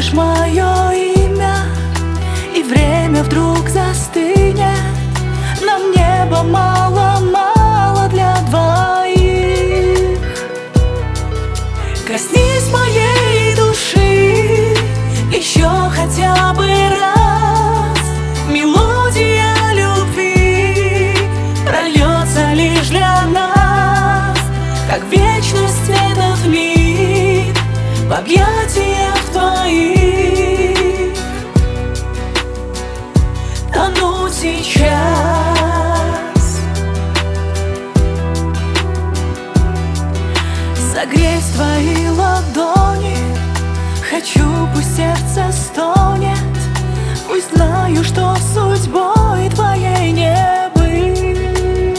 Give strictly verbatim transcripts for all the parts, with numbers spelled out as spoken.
услышишь мое имя, и время вдруг застынет. Нам неба мало-мало для двоих. Коснись моей души еще хотя бы раз. Мелодия любви прольется лишь для нас, как вечность этот миг в объятиях твоих. Тону сейчас. Согреть твои ладони, хочу, пусть сердце стонет. Пусть знаю, что судьбой твоей не быть,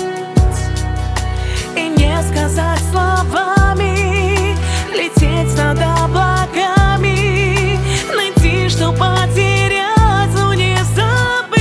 и не сказать словами, лететь над облаками, найти, что потерять, но не забыть.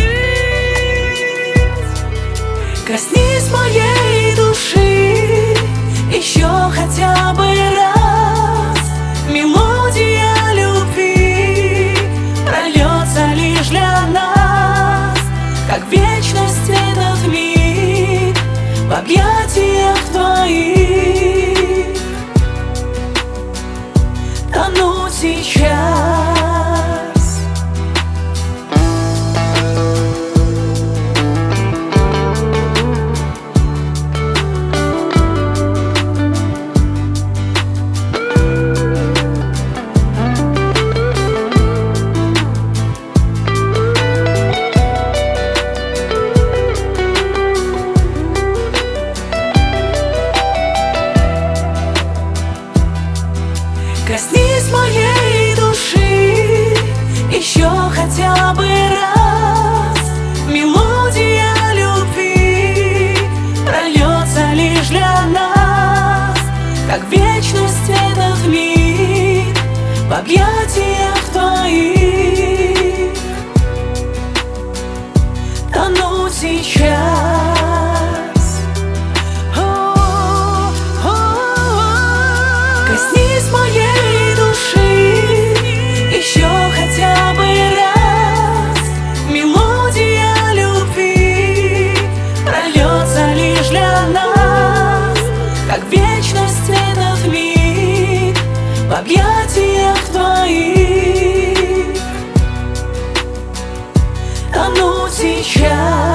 Коснись моей души еще хотя бы раз. Мелодия любви прольется лишь для нас, как вечность этот миг в объятиях твоих. Тону сейчас. Коснись моей души еще хотя бы раз. Мелодия любви прольется лишь для нас, как вечность этот миг в объятиях твоих. Тону сейчас. Коснись моей души еще хотя бы раз. Мелодия любви прольется лишь для нас, как вечность этот миг в объятиях твоих. Тону сейчас.